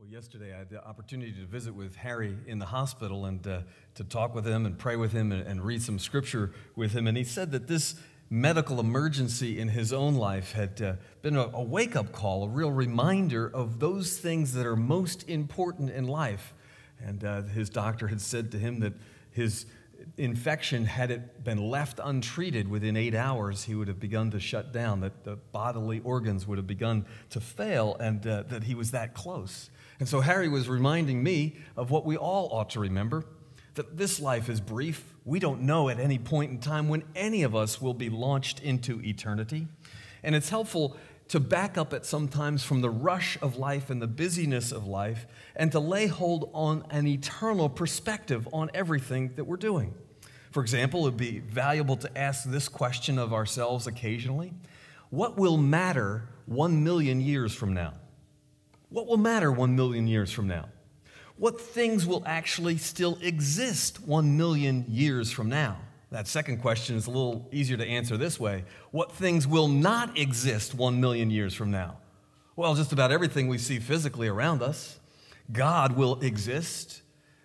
Yesterday, I had the opportunity to visit with Harry in the hospital and to talk with him and pray with him and read some scripture with him. And he said that this medical emergency in his own life had been a wake-up call, a real reminder of those things that are most important in life. And his doctor had said to him that his infection, had it been left untreated within 8 hours, he would have begun to shut down, that the bodily organs would have begun to fail, and that he was that close. And so Harry was reminding me of what we all ought to remember, that this life is brief. We don't know at any point in time when any of us will be launched into eternity. And it's helpful to back up at sometimes from the rush of life and the busyness of life and to lay hold on an eternal perspective on everything that we're doing. For example, it would be valuable to ask this question of ourselves occasionally: what will matter 1 million years from now? What will matter 1 million years from now? What things will actually still exist 1 million years from now? That second question is a little easier to answer this way. What things will not exist 1 million years from now? Well, just about everything we see physically around us. God will exist.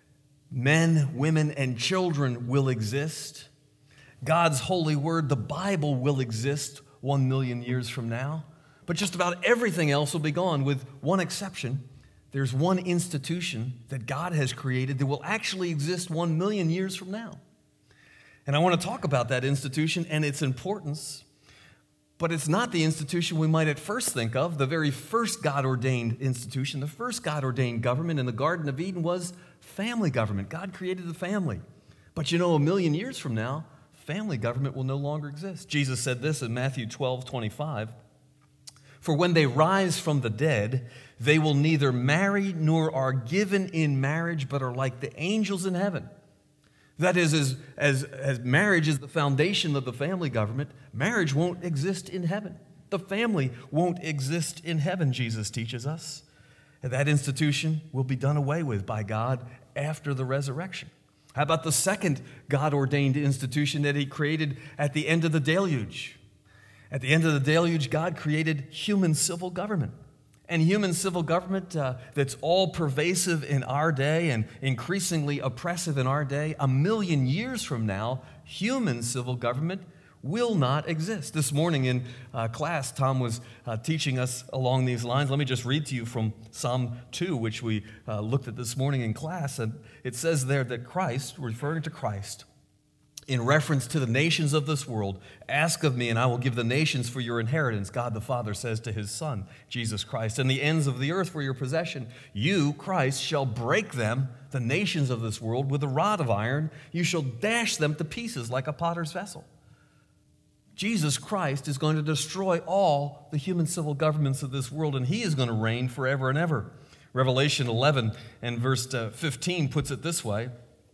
Men, women, and children will exist. God's holy word, the Bible, will exist 1 million years from now. But just about everything else will be gone, with one exception. There's one institution that God has created that will actually exist 1 million years from now. And I want to talk about that institution and its importance, but it's not the institution we might at first think of. The very first God-ordained institution, the first God-ordained government in the Garden of Eden was family government. God created the family. But you know, 1 million years from now, family government will no longer exist. Jesus said this in Matthew 12:25. For when they rise from the dead, they will neither marry nor are given in marriage, but are like the angels in heaven. That is, as marriage is the foundation of the family government, marriage won't exist in heaven. The family won't exist in heaven, Jesus teaches us. And that institution will be done away with by God after the resurrection. How about the second God-ordained institution that He created at the end of the deluge? At the end of the deluge, God created human civil government. And human civil government that's all pervasive in our day and increasingly oppressive in our day, 1 million years from now, human civil government will not exist. This morning in class, Tom was teaching us along these lines. Let me just read to you from Psalm 2, which we looked at this morning in class. And it says there that Christ, referring to Christ, in reference to the nations of this world, ask of me and I will give the nations for your inheritance. God the Father says to His Son, Jesus Christ, and the ends of the earth for your possession. You, Christ, shall break them, the nations of this world, with a rod of iron. You shall dash them to pieces like a potter's vessel. Jesus Christ is going to destroy all the human civil governments of this world, and He is going to reign forever and ever. Revelation 11 and verse 15 puts it this way: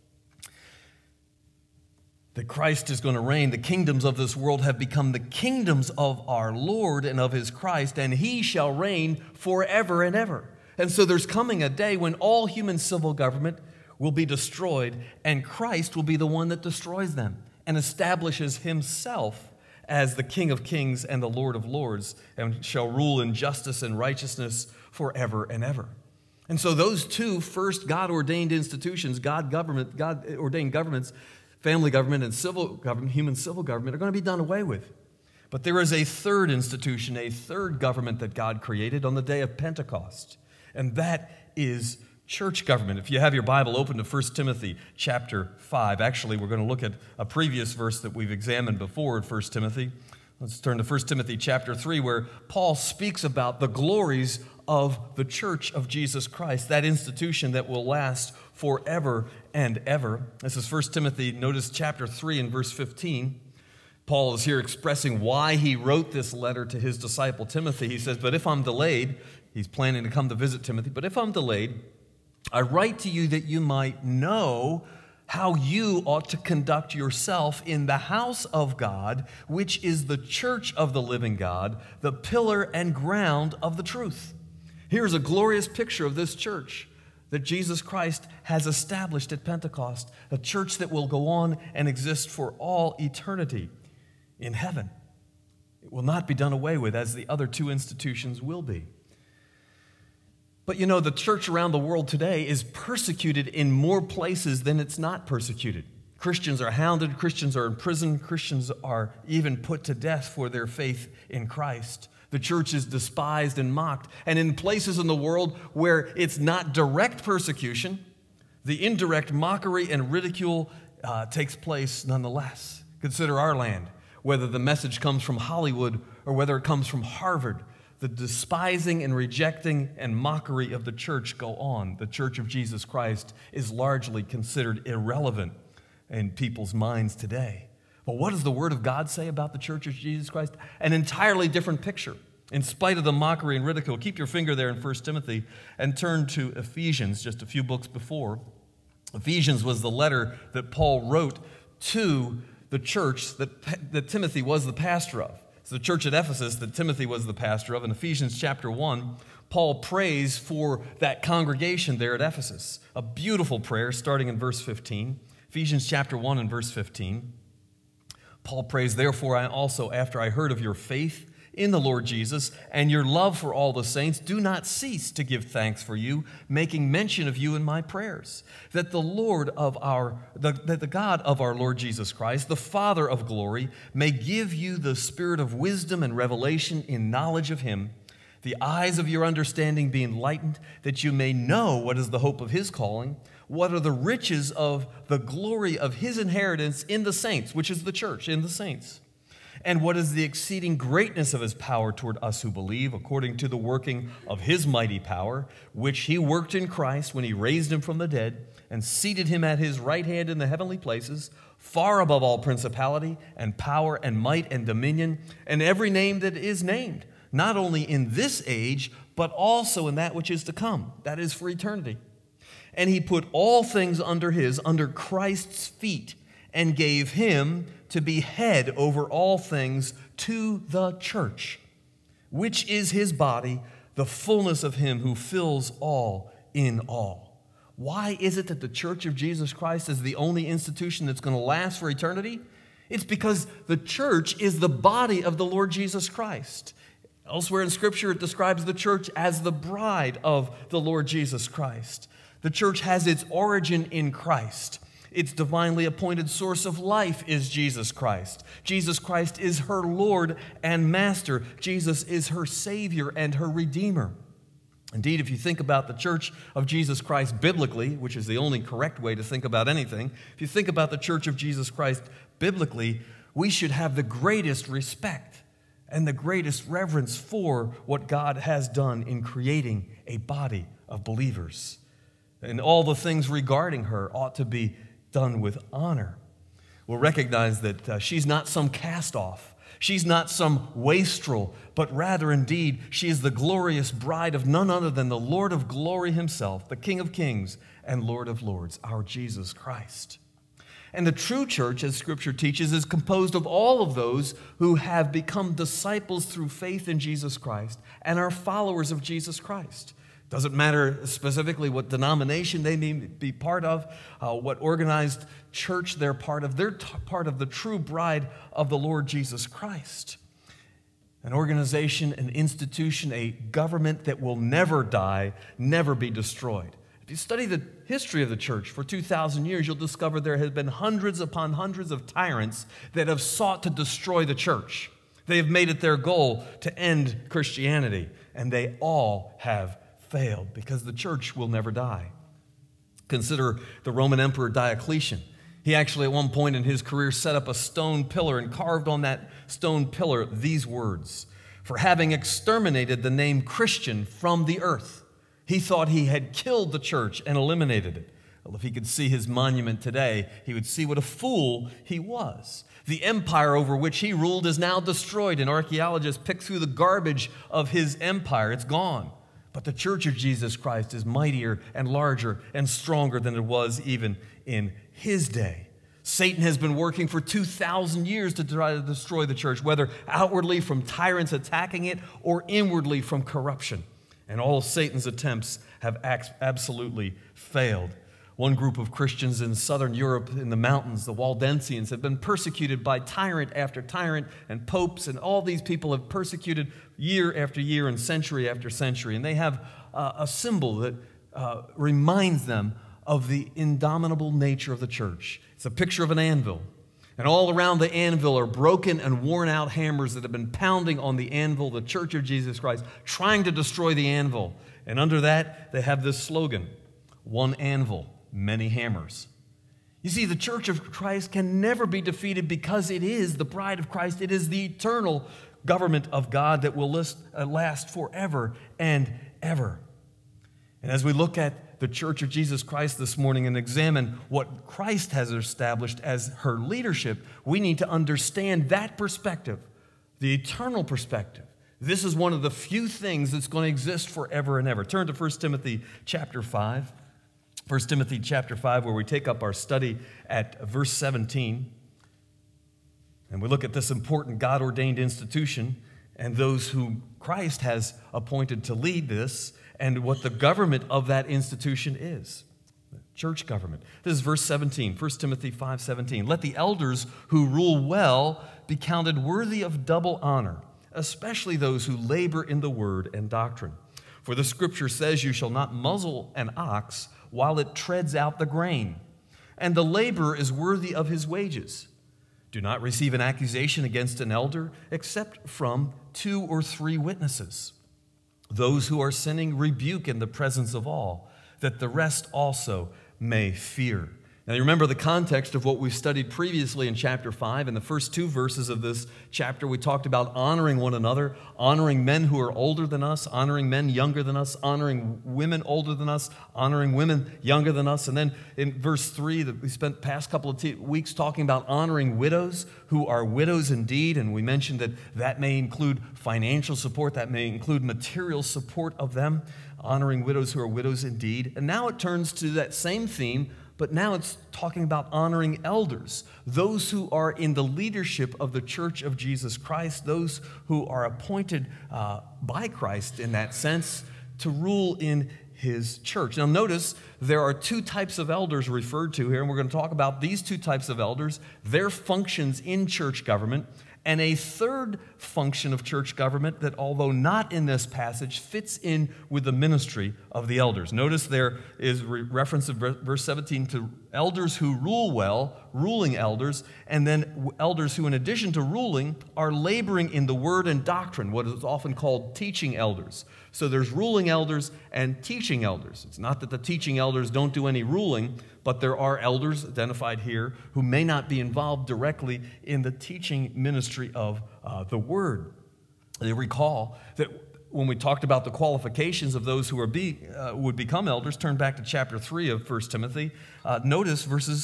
that Christ is going to reign. The kingdoms of this world have become the kingdoms of our Lord and of His Christ, and He shall reign forever and ever. And so there's coming a day when all human civil government will be destroyed, and Christ will be the one that destroys them and establishes Himself as the King of kings and the Lord of lords, and shall rule in justice and righteousness forever and ever. And so those two first God-ordained institutions, God-ordained governments, family government and civil government, human civil government, are going to be done away with. But there is a third institution, a third government that God created on the day of Pentecost, and that is church government. If you have your Bible open to 1 Timothy chapter 5, actually we're going to look at a previous verse that we've examined before in 1 Timothy. Let's turn to 1 Timothy chapter 3, where Paul speaks about the glories of the church of Jesus Christ, that institution that will last forever and ever. This is 1 Timothy, notice chapter 3 and verse 15. Paul is here expressing why he wrote this letter to his disciple Timothy. He says, but if I'm delayed, he's planning to come to visit Timothy, but if I'm delayed, I write to you that you might know how you ought to conduct yourself in the house of God, which is the church of the living God, the pillar and ground of the truth. Here's a glorious picture of this church that Jesus Christ has established at Pentecost, a church that will go on and exist for all eternity in heaven. It will not be done away with as the other two institutions will be. But you know, the church around the world today is persecuted in more places than it's not persecuted. Christians are hounded, Christians are in prison, Christians are even put to death for their faith in Christ. The church is despised and mocked. And in places in the world where it's not direct persecution, the indirect mockery and ridicule takes place nonetheless. Consider our land, whether the message comes from Hollywood or whether it comes from Harvard. The despising and rejecting and mockery of the church go on. The Church of Jesus Christ is largely considered irrelevant in people's minds today. But what does the Word of God say about the Church of Jesus Christ? An entirely different picture. In spite of the mockery and ridicule, keep your finger there in 1 Timothy and turn to Ephesians, just a few books before. Ephesians was the letter that Paul wrote to the church that Timothy was the pastor of. It's the church at Ephesus that Timothy was the pastor of. In Ephesians chapter 1, Paul prays for that congregation there at Ephesus. A beautiful prayer starting in verse 15. Ephesians chapter 1 and verse 15. Paul prays, "Therefore I also, after I heard of your faith in the Lord Jesus and your love for all the saints, do not cease to give thanks for you, making mention of you in my prayers, that the God of our Lord Jesus Christ, the Father of glory, may give you the spirit of wisdom and revelation in knowledge of him, the eyes of your understanding be enlightened, that you may know what is the hope of his calling, what are the riches of the glory of his inheritance in the saints," which is the church, in the saints, "and what is the exceeding greatness of his power toward us who believe, according to the working of his mighty power, which he worked in Christ when he raised him from the dead and seated him at his right hand in the heavenly places, far above all principality and power and might and dominion, and every name that is named, not only in this age, but also in that which is to come," that is for eternity. "And he put all things under Christ's feet, and gave him to be head over all things to the church, which is his body, the fullness of him who fills all in all." Why is it that the Church of Jesus Christ is the only institution that's going to last for eternity? It's because the church is the body of the Lord Jesus Christ. Elsewhere in Scripture, it describes the church as the bride of the Lord Jesus Christ. The church has its origin in Christ. Its divinely appointed source of life is Jesus Christ. Jesus Christ is her Lord and Master. Jesus is her Savior and her Redeemer. Indeed, if you think about the Church of Jesus Christ biblically, which is the only correct way to think about anything, if you think about the Church of Jesus Christ biblically, we should have the greatest respect and the greatest reverence for what God has done in creating a body of believers. And all the things regarding her ought to be done with honor. We'll recognize that she's not some cast-off. She's not some wastrel, but rather, indeed, she is the glorious bride of none other than the Lord of glory himself, the King of kings and Lord of lords, our Jesus Christ. And the true church, as Scripture teaches, is composed of all of those who have become disciples through faith in Jesus Christ and are followers of Jesus Christ. Doesn't matter specifically what denomination they may be part of, what organized church they're part of. They're part of the true bride of the Lord Jesus Christ. An organization, an institution, a government that will never die, never be destroyed. If you study the history of the church for 2,000 years, you'll discover there have been hundreds upon hundreds of tyrants that have sought to destroy the church. They have made it their goal to end Christianity, and they all have failed because the church will never die. Consider the Roman Emperor Diocletian. He actually at one point in his career set up a stone pillar and carved on that stone pillar these words: "For having exterminated the name Christian from the earth." He thought he had killed the church and eliminated it. Well, if he could see his monument today, he would see what a fool he was. The empire over which he ruled is now destroyed, and archaeologists pick through the garbage of his empire. It's gone. But the Church of Jesus Christ is mightier and larger and stronger than it was even in his day. Satan has been working for 2,000 years to try to destroy the church, whether outwardly from tyrants attacking it or inwardly from corruption. And all of Satan's attempts have absolutely failed. One group of Christians in southern Europe in the mountains, the Waldensians, have been persecuted by tyrant after tyrant, and popes, and all these people have persecuted year after year and century after century. And they have a symbol that reminds them of the indomitable nature of the church. It's a picture of an anvil. And all around the anvil are broken and worn out hammers that have been pounding on the anvil, the church of Jesus Christ, trying to destroy the anvil. And under that, they have this slogan, one anvil, many hammers. You see, the church of Christ can never be defeated because it is the bride of Christ. It is the eternal government of God that will last forever and ever. And as we look at the church of Jesus Christ this morning and examine what Christ has established as her leadership, we need to understand that perspective, the eternal perspective. This is one of the few things that's going to exist forever and ever. Turn to 1 Timothy chapter 5. 1 Timothy chapter 5, where we take up our study at verse 17. And we look at this important God-ordained institution and those whom Christ has appointed to lead this and what the government of that institution is. Church government. This is verse 17, 1 Timothy 5:17. Let the elders who rule well be counted worthy of double honor, especially those who labor in the word and doctrine. For the scripture says, you shall not muzzle an ox while it treads out the grain, and the laborer is worthy of his wages. Do not receive an accusation against an elder except from 2 or 3 witnesses. Those who are sinning rebuke in the presence of all, that the rest also may fear. Now, you remember the context of what we've studied previously in chapter 5. In the first 2 verses of this chapter, we talked about honoring one another, honoring men who are older than us, honoring men younger than us, honoring women older than us, honoring women younger than us. And then in verse 3, that we spent the past couple of weeks talking about honoring widows who are widows indeed. And we mentioned that that may include financial support, that may include material support of them, honoring widows who are widows indeed. And now it turns to that same theme, but now it's talking about honoring elders, those who are in the leadership of the church of Jesus Christ, those who are appointed by Christ in that sense to rule in his church. Now notice there are 2 types of elders referred to here, and we're going to talk about these 2 types of elders, their functions in church government, and a third function of church government that, although not in this passage, fits in with the ministry of the elders. Notice there is reference in verse 17 to elders who rule well, ruling elders, and then elders who, in addition to ruling, are laboring in the word and doctrine, what is often called teaching elders. So there's ruling elders and teaching elders. It's not that the teaching elders don't do any ruling, but there are elders identified here who may not be involved directly in the teaching ministry of the word. They recall that when we talked about the qualifications of those who would become elders, turn back to chapter 3 of 1 Timothy. Notice verses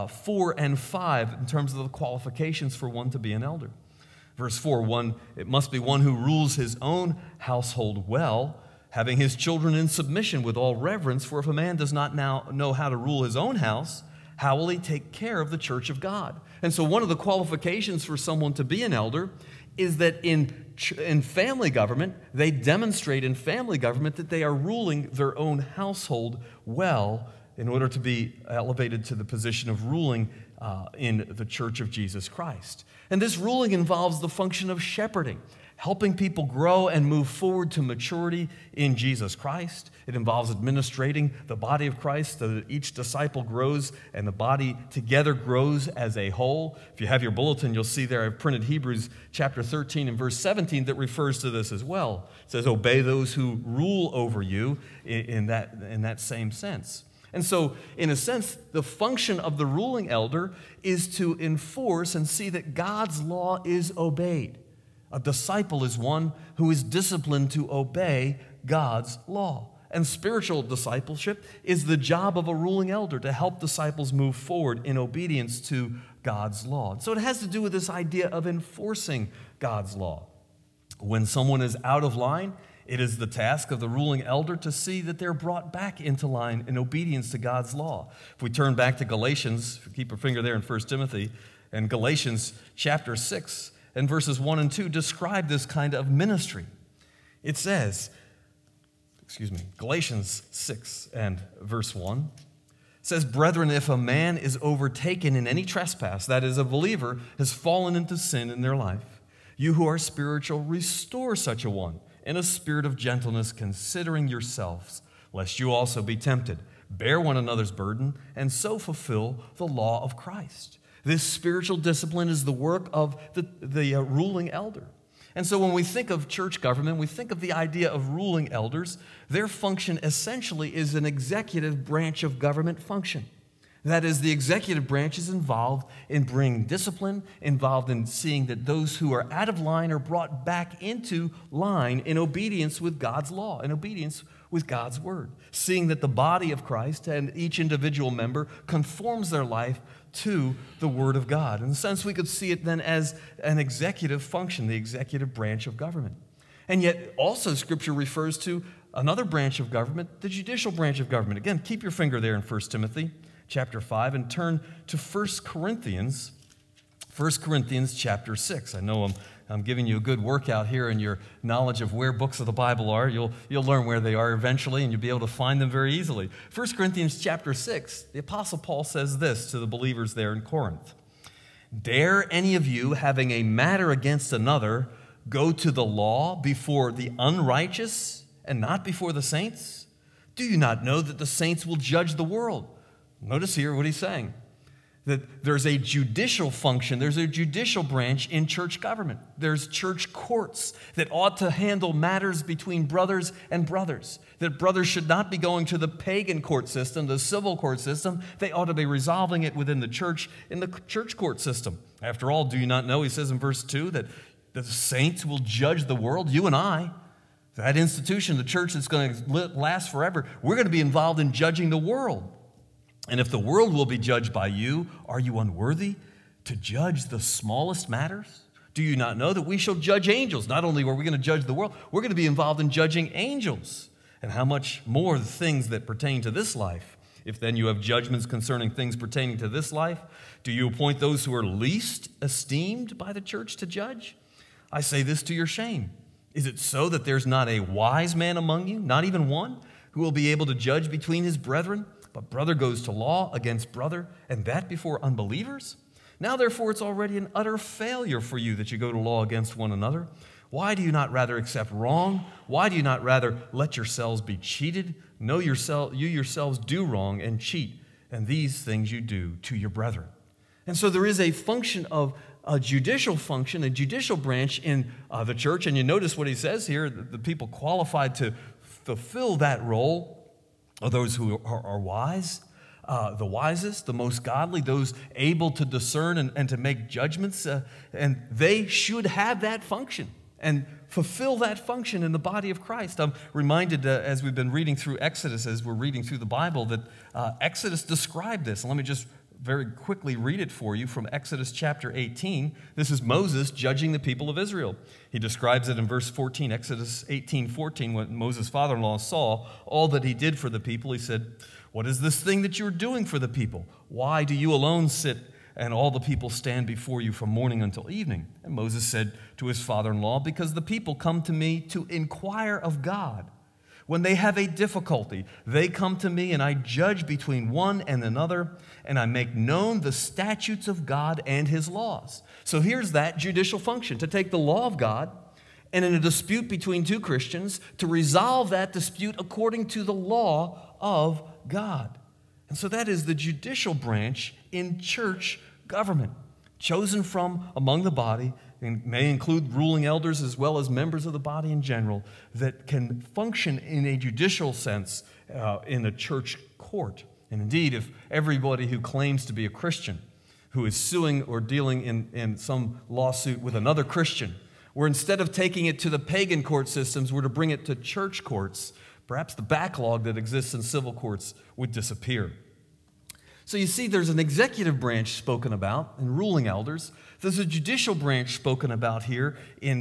4 and 5 in terms of the qualifications for one to be an elder. Verse 4, it must be one who rules his own household well, having his children in submission with all reverence. For if a man does not now know how to rule his own house, how will he take care of the church of God? And so one of the qualifications for someone to be an elder is that in family government, they demonstrate in family government that they are ruling their own household well in order to be elevated to the position of ruling in the church of Jesus Christ. And this ruling involves the function of shepherding, helping people grow and move forward to maturity in Jesus Christ. It involves administrating the body of Christ so that each disciple grows and the body together grows as a whole. If you have your bulletin, you'll see there I've printed Hebrews chapter 13 and verse 17 that refers to this as well. It says, obey those who rule over you in that same sense. And so, in a sense, the function of the ruling elder is to enforce and see that God's law is obeyed. A disciple is one who is disciplined to obey God's law. And spiritual discipleship is the job of a ruling elder to help disciples move forward in obedience to God's law. So it has to do with this idea of enforcing God's law. When someone is out of line, it is the task of the ruling elder to see that they're brought back into line in obedience to God's law. If we turn back to Galatians, keep our finger there in 1 Timothy, and Galatians chapter 6 and verses 1 and 2 describe this kind of ministry. It says, Galatians 6 and verse 1, says, brethren, if a man is overtaken in any trespass, that is, a believer has fallen into sin in their life, you who are spiritual, restore such a one in a spirit of gentleness, considering yourselves, lest you also be tempted. Bear one another's burden, and so fulfill the law of Christ. This spiritual discipline is the work of the ruling elder. And so when we think of church government, we think of the idea of ruling elders. Their function essentially is an executive branch of government function. That is, the executive branch is involved in bringing discipline, involved in seeing that those who are out of line are brought back into line in obedience with God's law, in obedience with God's word, seeing that the body of Christ and each individual member conforms their life to the word of God. In a sense, we could see it then as an executive function, the executive branch of government. And yet also Scripture refers to another branch of government, the judicial branch of government. Again, keep your finger there in 1 Timothy chapter 5 and turn to 1 Corinthians chapter 6. I know I'm giving you a good workout here in your knowledge of where books of the Bible are. You'll learn where they are eventually, and you'll be able to find them very easily. 1 Corinthians chapter 6, the Apostle Paul says this to the believers there in Corinth. Dare any of you, having a matter against another, go to the law before the unrighteous and not before the saints? Do you not know that the saints will judge the world? Notice here what he's saying. That there's a judicial function, there's a judicial branch in church government. There's church courts that ought to handle matters between brothers and brothers. That brothers should not be going to the pagan court system, the civil court system. They ought to be resolving it within the church, in the church court system. After all, do you not know, he says in verse 2, that the saints will judge the world, you and I. That institution, the church that's going to last forever, we're going to be involved in judging the world. And if the world will be judged by you, are you unworthy to judge the smallest matters? Do you not know that we shall judge angels? Not only are we going to judge the world, we're going to be involved in judging angels. And how much more the things that pertain to this life? If then you have judgments concerning things pertaining to this life, do you appoint those who are least esteemed by the church to judge? I say this to your shame. Is it so that there's not a wise man among you, not even one, who will be able to judge between his brethren? But brother goes to law against brother, and that before unbelievers? Now, therefore, it's already an utter failure for you that you go to law against one another. Why do you not rather accept wrong? Why do you not rather let yourselves be cheated? You yourselves do wrong and cheat, and these things you do to your brethren. And so there is a function of a judicial function, a judicial branch in the church. And you notice what he says here, the people qualified to fulfill that role are those who are wise, the wisest, the most godly, those able to discern and to make judgments. And they should have that function and fulfill that function in the body of Christ. I'm reminded as we've been reading through Exodus, as we're reading through the Bible, that Exodus described this. And let me just very quickly read it for you from Exodus chapter 18. This is Moses judging the people of Israel. He describes it in verse 14, Exodus 18:14, when Moses' father-in-law saw all that he did for the people. He said, "What is this thing that you're doing for the people? Why do you alone sit and all the people stand before you from morning until evening?" And Moses said to his father-in-law, "Because the people come to me to inquire of God. When they have a difficulty, they come to me, and I judge between one and another, and I make known the statutes of God and his laws." So here's that judicial function, to take the law of God and in a dispute between two Christians, to resolve that dispute according to the law of God. And so that is the judicial branch in church government, chosen from among the body, and may include ruling elders as well as members of the body in general, that can function in a judicial sense in a church court. And indeed, if everybody who claims to be a Christian, who is suing or dealing in some lawsuit with another Christian, where instead of taking it to the pagan court systems, were to bring it to church courts, perhaps the backlog that exists in civil courts would disappear. So you see, there's an executive branch spoken about in ruling elders. There's a judicial branch spoken about here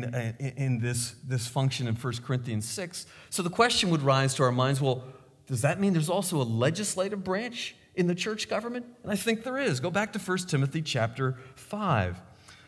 in this function in 1 Corinthians 6. So the question would rise to our minds, well, does that mean there's also a legislative branch in the church government? And I think there is. Go back to 1 Timothy chapter 5,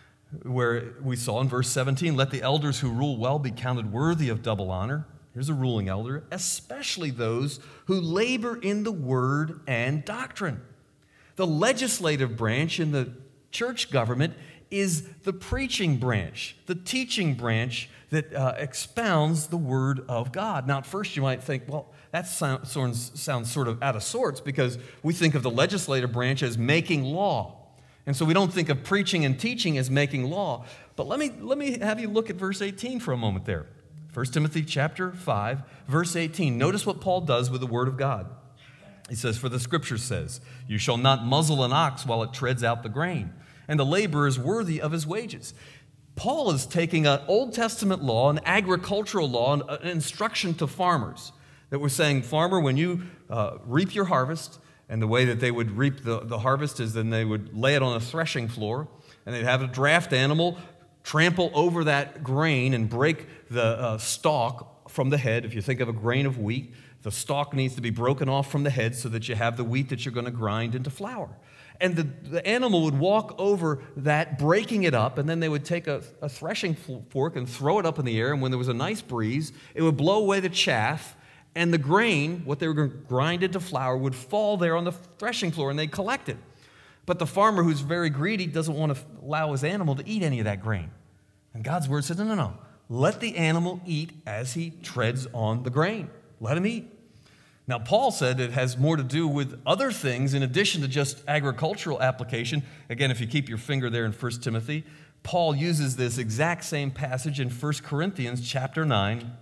where we saw in verse 17, "Let the elders who rule well be counted worthy of double honor." Here's a ruling elder, "especially those who labor in the word and doctrine." The legislative branch in the church government is the preaching branch, the teaching branch that expounds the Word of God. Now, at first you might think, well, that sounds sort of out of sorts because we think of the legislative branch as making law. And so we don't think of preaching and teaching as making law. But let me have you look at verse 18 for a moment there. 1 Timothy chapter 5, verse 18. Notice what Paul does with the Word of God. He says, "For the Scripture says, you shall not muzzle an ox while it treads out the grain, and the laborer is worthy of his wages." Paul is taking an Old Testament law, an agricultural law, an instruction to farmers that was saying, farmer, when you reap your harvest, and the way that they would reap the harvest is then they would lay it on a threshing floor, and they'd have a draft animal trample over that grain and break the stalk from the head. If you think of a grain of wheat, the stalk needs to be broken off from the head so that you have the wheat that you're going to grind into flour. And the animal would walk over that, breaking it up, and then they would take a threshing fork and throw it up in the air, and when there was a nice breeze, it would blow away the chaff, and the grain, what they were going to grind into flour, would fall there on the threshing floor, and they'd collect it. But the farmer who's very greedy doesn't want to allow his animal to eat any of that grain. And God's Word says, no. Let the animal eat as he treads on the grain. Let him eat. Now, Paul said it has more to do with other things in addition to just agricultural application. Again, if you keep your finger there in 1 Timothy, Paul uses this exact same passage in 1 Corinthians chapter 9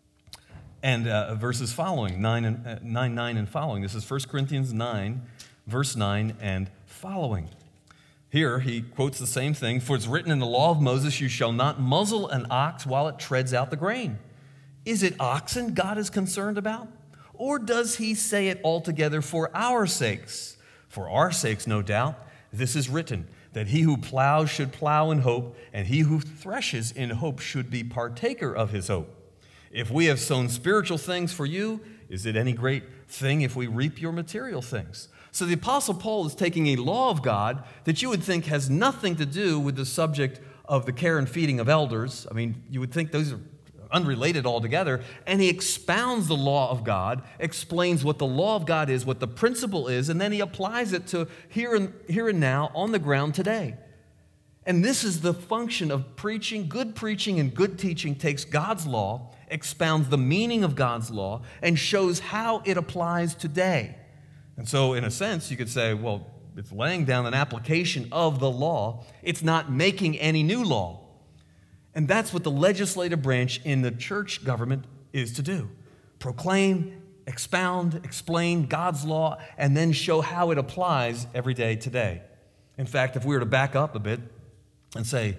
and verses following, 9 and following. This is 1 Corinthians 9, verse 9 and following. Here he quotes the same thing. "For it's written in the law of Moses, you shall not muzzle an ox while it treads out the grain." Is it oxen God is concerned about? Or does he say it altogether for our sakes? For our sakes, no doubt. This is written, that he who plows should plow in hope, and he who threshes in hope should be partaker of his hope. If we have sown spiritual things for you, is it any great thing if we reap your material things? So the Apostle Paul is taking a law of God that you would think has nothing to do with the subject of the care and feeding of elders. I mean, you would think those are unrelated altogether, and he expounds the law of God, explains what the law of God is, what the principle is, and then he applies it to here and now on the ground today. And this is the function of preaching. Good preaching and good teaching takes God's law, expounds the meaning of God's law, and shows how it applies today. And so, in a sense, you could say, well, it's laying down an application of the law. It's not making any new law. And that's what the legislative branch in the church government is to do. Proclaim, expound, explain God's law, and then show how it applies every day today. In fact, if we were to back up a bit and say,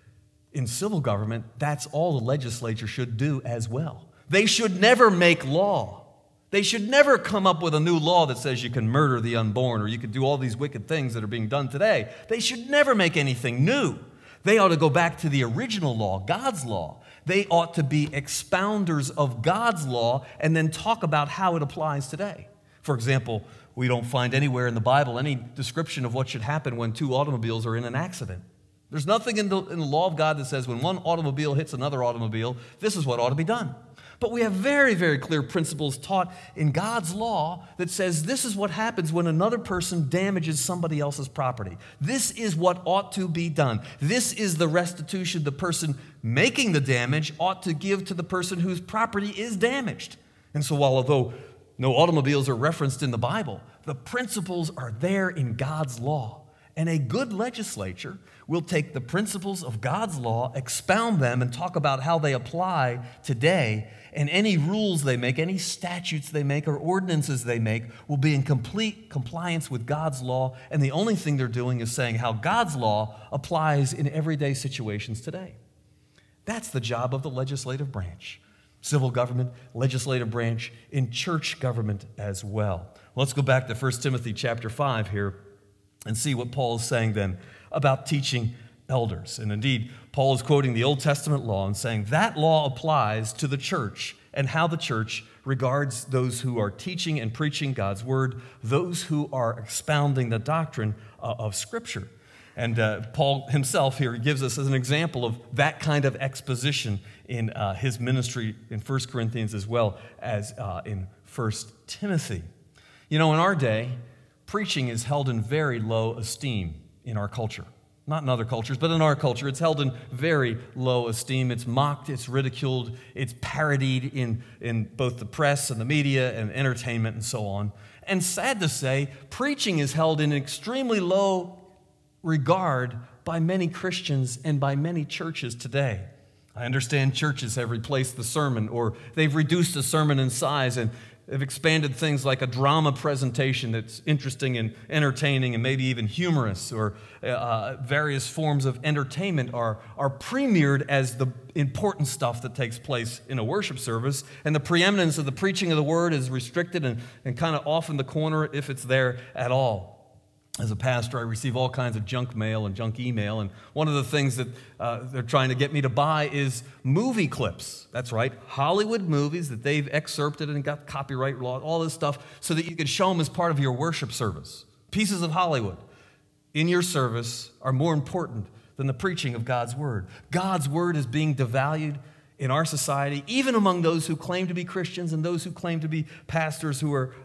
in civil government, that's all the legislature should do as well. They should never make law. They should never come up with a new law that says you can murder the unborn or you can do all these wicked things that are being done today. They should never make anything new. They ought to go back to the original law, God's law. They ought to be expounders of God's law and then talk about how it applies today. For example, we don't find anywhere in the Bible any description of what should happen when two automobiles are in an accident. There's nothing in the law of God that says when one automobile hits another automobile, this is what ought to be done. But we have very, very clear principles taught in God's law that says this is what happens when another person damages somebody else's property. This is what ought to be done. This is the restitution the person making the damage ought to give to the person whose property is damaged. And so although no automobiles are referenced in the Bible, the principles are there in God's law. And a good legislature will take the principles of God's law, expound them, and talk about how they apply today. And any rules they make, any statutes they make, or ordinances they make will be in complete compliance with God's law. And the only thing they're doing is saying how God's law applies in everyday situations today. That's the job of the legislative branch. Civil government, legislative branch, in church government as well. Let's go back to 1 Timothy chapter 5 here and see what Paul is saying then about teaching elders. And indeed, Paul is quoting the Old Testament law and saying that law applies to the church and how the church regards those who are teaching and preaching God's word, those who are expounding the doctrine of Scripture. And Paul himself here gives us as an example of that kind of exposition in his ministry in 1 Corinthians as well as in 1 Timothy. You know, in our day, preaching is held in very low esteem in our culture. Not in other cultures, but in our culture, it's held in very low esteem. It's mocked, it's ridiculed, it's parodied in both the press and the media and entertainment and so on. And sad to say, preaching is held in extremely low regard by many Christians and by many churches today. I understand churches have replaced the sermon, or they've reduced the sermon in size and have expanded things like a drama presentation that's interesting and entertaining and maybe even humorous, or various forms of entertainment are premiered as the important stuff that takes place in a worship service, and the preeminence of the preaching of the word is restricted and kind of off in the corner if it's there at all. As a pastor, I receive all kinds of junk mail and junk email, and one of the things that they're trying to get me to buy is movie clips. That's right, Hollywood movies that they've excerpted and got copyright law, all this stuff, so that you can show them as part of your worship service. Pieces of Hollywood in your service are more important than the preaching of God's word. God's word is being devalued in our society, even among those who claim to be Christians and those who claim to be pastors who are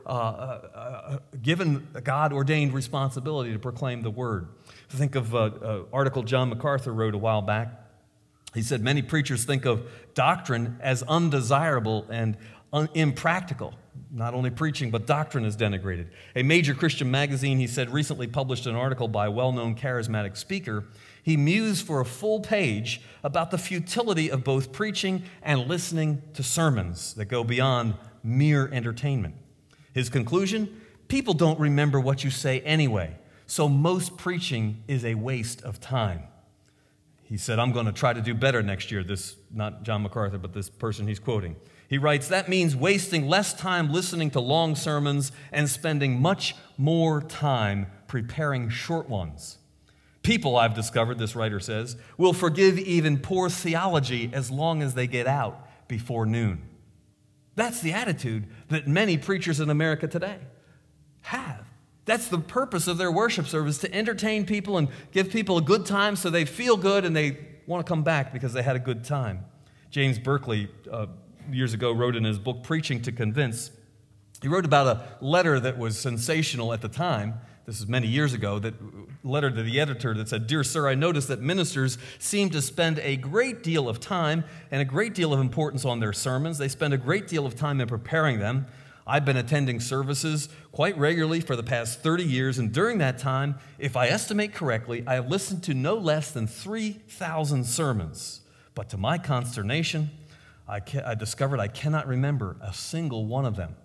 given a God-ordained responsibility to proclaim the word. Think of an article John MacArthur wrote a while back. He said, many preachers think of doctrine as undesirable and impractical. Not only preaching, but doctrine is denigrated. A major Christian magazine, he said, recently published an article by a well-known charismatic speaker. He mused for a full page about the futility of both preaching and listening to sermons that go beyond mere entertainment. His conclusion, people don't remember what you say anyway, so most preaching is a waste of time. He said, I'm going to try to do better next year. This, not John MacArthur, but this person he's quoting. He writes, that means wasting less time listening to long sermons and spending much more time preparing short ones. People, I've discovered, this writer says, will forgive even poor theology as long as they get out before noon. That's the attitude that many preachers in America today have. That's the purpose of their worship service, to entertain people and give people a good time so they feel good and they want to come back because they had a good time. James Berkeley, years ago, wrote in his book, Preaching to Convince, he wrote about a letter that was sensational at the time. This is many years ago, that letter to the editor that said, Dear sir, I noticed that ministers seem to spend a great deal of time and a great deal of importance on their sermons. They spend a great deal of time in preparing them. I've been attending services quite regularly for the past 30 years, and during that time, if I estimate correctly, I have listened to no less than 3,000 sermons. But to my consternation, I discovered I cannot remember a single one of them.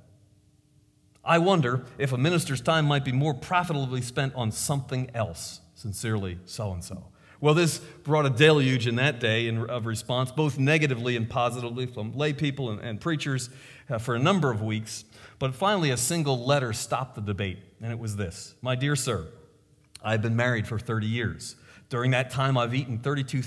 I wonder if a minister's time might be more profitably spent on something else. Sincerely, so-and-so. Well, this brought a deluge in that day of response, both negatively and positively, from lay people and preachers for a number of weeks. But finally, a single letter stopped the debate, and it was this. My dear sir, I've been married for 30 years. During that time, I've eaten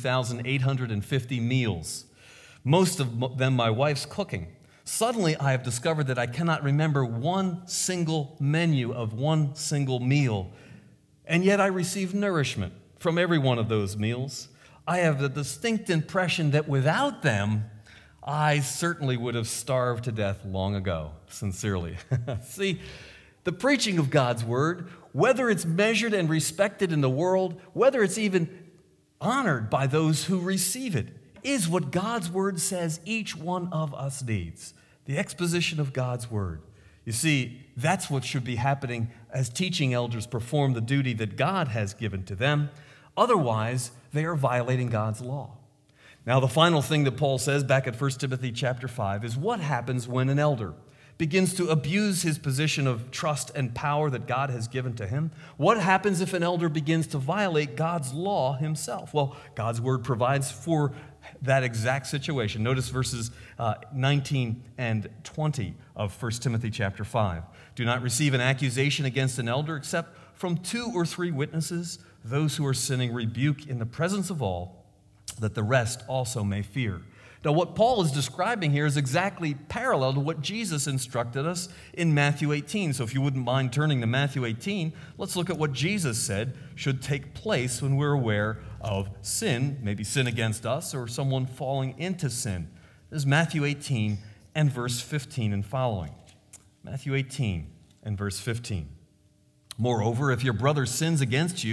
32,850 meals, most of them my wife's cooking. Suddenly, I have discovered that I cannot remember one single menu of one single meal, and yet I receive nourishment from every one of those meals. I have the distinct impression that without them, I certainly would have starved to death long ago, sincerely. See, the preaching of God's word, whether it's measured and respected in the world, whether it's even honored by those who receive it, is what God's word says each one of us needs. The exposition of God's word. You see, that's what should be happening as teaching elders perform the duty that God has given to them. Otherwise, they are violating God's law. Now, the final thing that Paul says back at 1 Timothy chapter 5 is what happens when an elder begins to abuse his position of trust and power that God has given to him. What happens if an elder begins to violate God's law himself? Well, God's word provides for that exact situation. Notice verses 19 and 20 of 1 Timothy chapter 5. Do not receive an accusation against an elder except from 2 or 3 witnesses. Those who are sinning rebuke in the presence of all, that the rest also may fear. Now, what Paul is describing here is exactly parallel to what Jesus instructed us in Matthew 18. So if you wouldn't mind turning to Matthew 18, let's look at what Jesus said should take place when we're aware of sin, maybe sin against us or someone falling into sin. This is Matthew 18 and verse 15 and following. Matthew 18 and verse 15. Moreover, if your brother sins against you,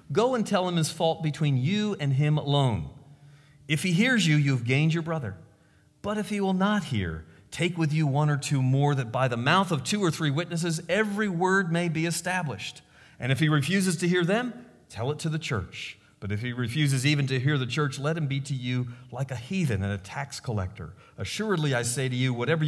go and tell him his fault between you and him alone. If he hears you, you've gained your brother. But if he will not hear, take with you one or two more, that by the mouth of 2 or 3 witnesses every word may be established. And if he refuses to hear them, tell it to the church. But if he refuses even to hear the church, let him be to you like a heathen and a tax collector. Assuredly, I say to you, whatever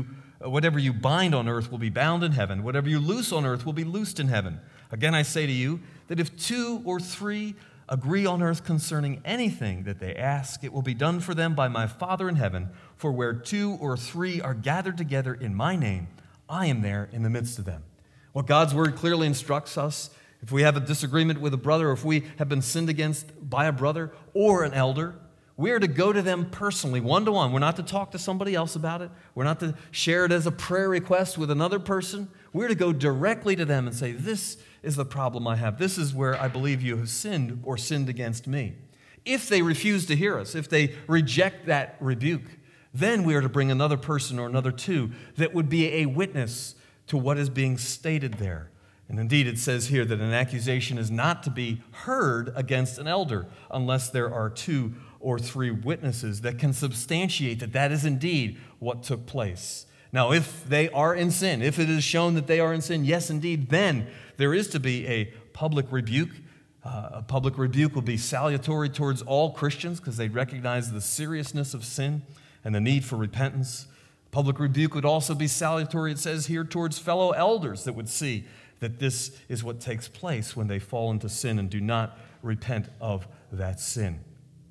you bind on earth will be bound in heaven. Whatever you loose on earth will be loosed in heaven. Again, I say to you that if 2 or 3 agree on earth concerning anything that they ask, it will be done for them by my Father in heaven. For where 2 or 3 are gathered together in my name, I am there in the midst of them. Well, God's word clearly instructs us, if we have a disagreement with a brother, or if we have been sinned against by a brother or an elder, we are to go to them personally, one-to-one. We're not to talk to somebody else about it. We're not to share it as a prayer request with another person. We're to go directly to them and say, this is the problem I have. This is where I believe you have sinned or sinned against me. If they refuse to hear us, if they reject that rebuke, then we are to bring another person or another 2 that would be a witness to what is being stated there. And indeed, it says here that an accusation is not to be heard against an elder unless there are 2 or 3 witnesses that can substantiate that that is indeed what took place. Now, if they are in sin, if it is shown that they are in sin, yes, indeed, then there is to be a public rebuke. A public rebuke will be salutary towards all Christians because they recognize the seriousness of sin and the need for repentance. Public rebuke would also be salutary, it says here, towards fellow elders that would see that this is what takes place when they fall into sin and do not repent of that sin.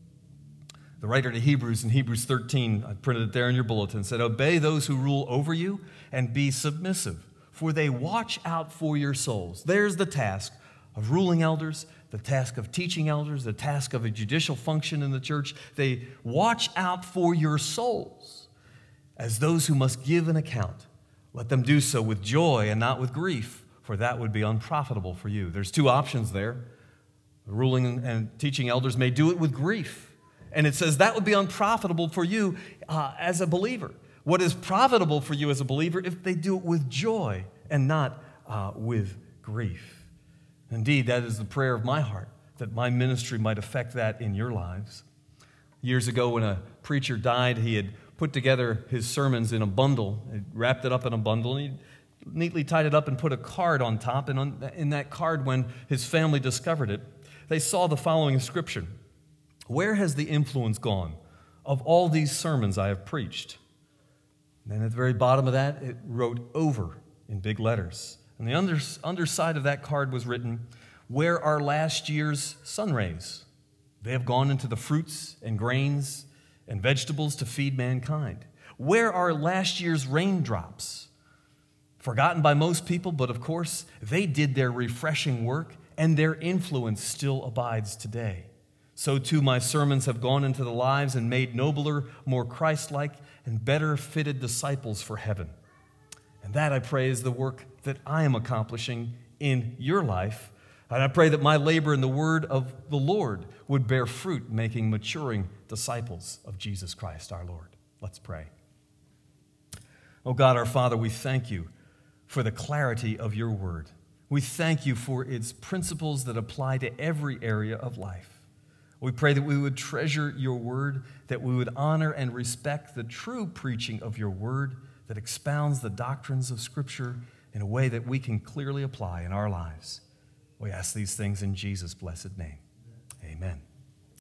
The writer to Hebrews in Hebrews 13, I printed it there in your bulletin, said, obey those who rule over you and be submissive, for they watch out for your souls. There's the task of ruling elders, the task of teaching elders, the task of a judicial function in the church. They watch out for your souls as those who must give an account. Let them do so with joy and not with grief, for that would be unprofitable for you. There's 2 options there. The ruling and teaching elders may do it with grief. And it says that would be unprofitable for you as a believer. What is profitable for you as a believer if they do it with joy and not with grief? Indeed, that is the prayer of my heart, that my ministry might affect that in your lives. Years ago when a preacher died, he had put together his sermons in a bundle, he wrapped it up in a bundle, and he neatly tied it up and put a card on top. And in that card, when his family discovered it, they saw the following inscription: where has the influence gone of all these sermons I have preached? And then at the very bottom of that, it wrote over in big letters. And the underside of that card was written, where are last year's sun rays? They have gone into the fruits and grains and vegetables to feed mankind. Where are last year's raindrops? Forgotten by most people, but of course, they did their refreshing work, and their influence still abides today. So too my sermons have gone into the lives and made nobler, more Christ-like, and better fitted disciples for heaven. And that, I pray, is the work that I am accomplishing in your life. And I pray that my labor in the word of the Lord would bear fruit, making maturing disciples of Jesus Christ our Lord. Let's pray. Oh God, our Father, we thank you for the clarity of your word. We thank you for its principles that apply to every area of life. We pray that we would treasure your word, that we would honor and respect the true preaching of your word that expounds the doctrines of Scripture in a way that we can clearly apply in our lives. We ask these things in Jesus' blessed name. Amen.